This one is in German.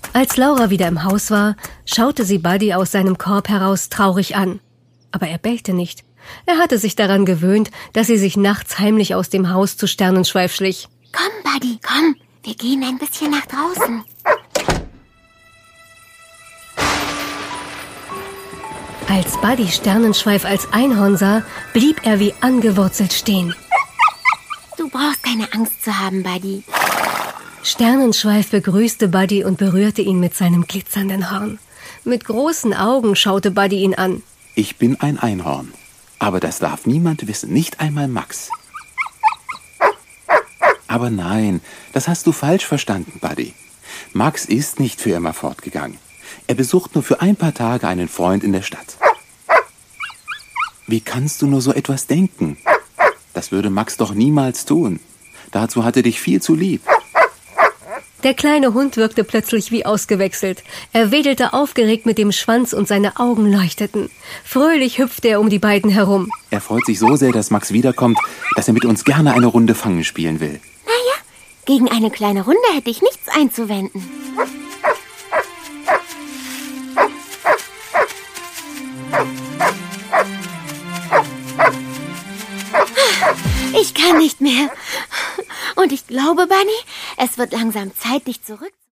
Als Laura wieder im Haus war, schaute sie Buddy aus seinem Korb heraus traurig an. Aber er bellte nicht. Er hatte sich daran gewöhnt, dass sie sich nachts heimlich aus dem Haus zu Sternenschweif schlich. Komm, Buddy, komm. Wir gehen ein bisschen nach draußen. Als Buddy Sternenschweif als Einhorn sah, blieb er wie angewurzelt stehen. Du brauchst keine Angst zu haben, Buddy. Sternenschweif begrüßte Buddy und berührte ihn mit seinem glitzernden Horn. Mit großen Augen schaute Buddy ihn an. Ich bin ein Einhorn. Aber das darf niemand wissen, nicht einmal Max. Aber nein, das hast du falsch verstanden, Buddy. Max ist nicht für immer fortgegangen. Er besucht nur für ein paar Tage einen Freund in der Stadt. Wie kannst du nur so etwas denken? Das würde Max doch niemals tun. Dazu hat er dich viel zu lieb. Der kleine Hund wirkte plötzlich wie ausgewechselt. Er wedelte aufgeregt mit dem Schwanz und seine Augen leuchteten. Fröhlich hüpfte er um die beiden herum. Er freut sich so sehr, dass Max wiederkommt, dass er mit uns gerne eine Runde Fangen spielen will. Naja, gegen eine kleine Runde hätte ich nichts einzuwenden. Ich kann nicht mehr. Und ich glaube, Bunny, es wird langsam Zeit, dich zurück